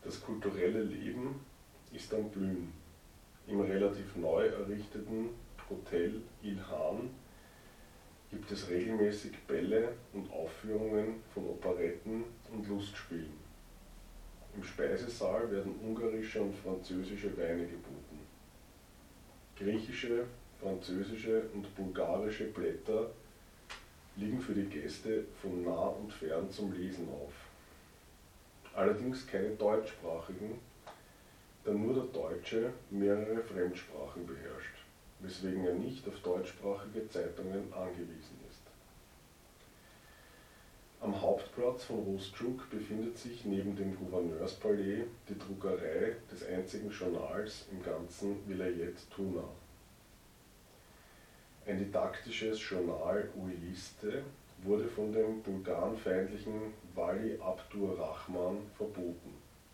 Das kulturelle Leben ist am Blühen. Im relativ neu errichteten Hotel Ilhan gibt es regelmäßig Bälle und Aufführungen von Operetten und Lustspielen. Im Speisesaal werden ungarische und französische Weine geboten. Griechische, französische und bulgarische Blätter liegen für die Gäste von nah und fern zum Lesen auf. Allerdings keine deutschsprachigen, da nur der Deutsche mehrere Fremdsprachen beherrscht, weswegen er nicht auf deutschsprachige Zeitungen angewiesen ist. Am Hauptplatz von Rostschuk befindet sich neben dem Gouverneurspalais die Druckerei des einzigen Journals im ganzen Vilayet Tuna. Ein didaktisches Journal Uiliste wurde von dem bulgarenfeindlichen Wali Abdur Rahman verboten.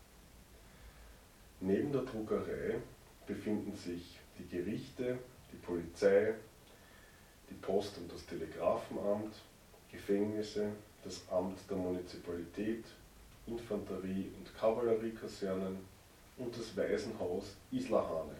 Neben der Druckerei befinden sich die Gerichte, die Polizei, die Post- und das Telegrafenamt, Gefängnisse, das Amt der Munizipalität, Infanterie- und Kavalleriekasernen und das Waisenhaus Islahane.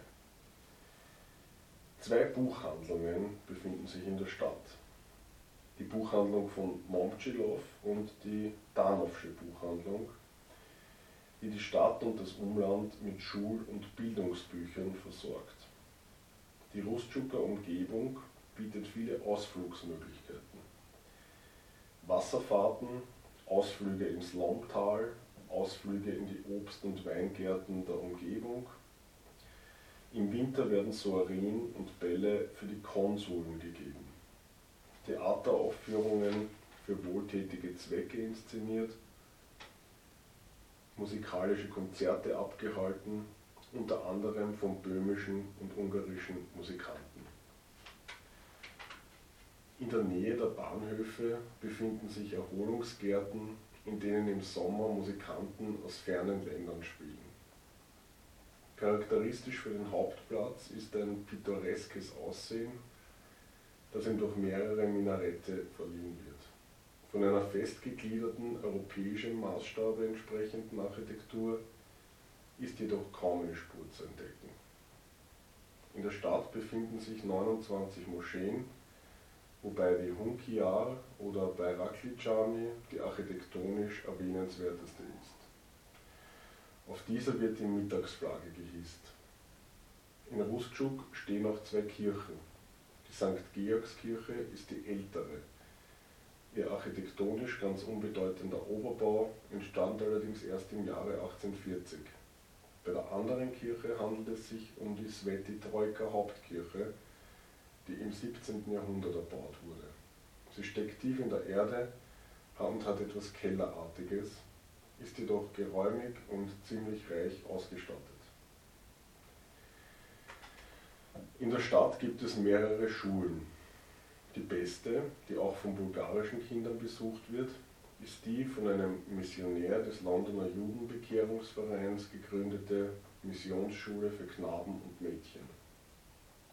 2 Buchhandlungen befinden sich in der Stadt. Die Buchhandlung von Momtschilov und die Danovsche Buchhandlung, die die Stadt und das Umland mit Schul- und Bildungsbüchern versorgt. Die Rostschuker Umgebung bietet viele Ausflugsmöglichkeiten. Wasserfahrten, Ausflüge ins Lomtal, Ausflüge in die Obst- und Weingärten der Umgebung. Im Winter werden Soireen und Bälle für die Konsuln gegeben. Theateraufführungen für wohltätige Zwecke inszeniert, musikalische Konzerte abgehalten, unter anderem von böhmischen und ungarischen Musikanten. In der Nähe der Bahnhöfe befinden sich Erholungsgärten, in denen im Sommer Musikanten aus fernen Ländern spielen. Charakteristisch für den Hauptplatz ist ein pittoreskes Aussehen, das ihm durch mehrere Minarette verliehen wird. Von einer festgegliederten, europäischen Maßstabe entsprechenden Architektur ist jedoch kaum eine Spur zu entdecken. In der Stadt befinden sich 29 Moscheen, wobei die Hunkiar oder Bayrakli Cami die architektonisch erwähnenswerteste ist. Auf dieser wird die Mittagsflagge gehisst. In Rustschuk stehen auch 2 Kirchen. Die St. Georgskirche ist die ältere. Ihr architektonisch ganz unbedeutender Oberbau entstand allerdings erst im Jahre 1840. Bei der anderen Kirche handelt es sich um die Sveti Trojka Hauptkirche, die im 17. Jahrhundert erbaut wurde. Sie steckt tief in der Erde und hat etwas Kellerartiges, ist jedoch geräumig und ziemlich reich ausgestattet. In der Stadt gibt es mehrere Schulen. Die beste, die auch von bulgarischen Kindern besucht wird, ist die von einem Missionär des Londoner Judenbekehrungsvereins gegründete Missionsschule für Knaben und Mädchen.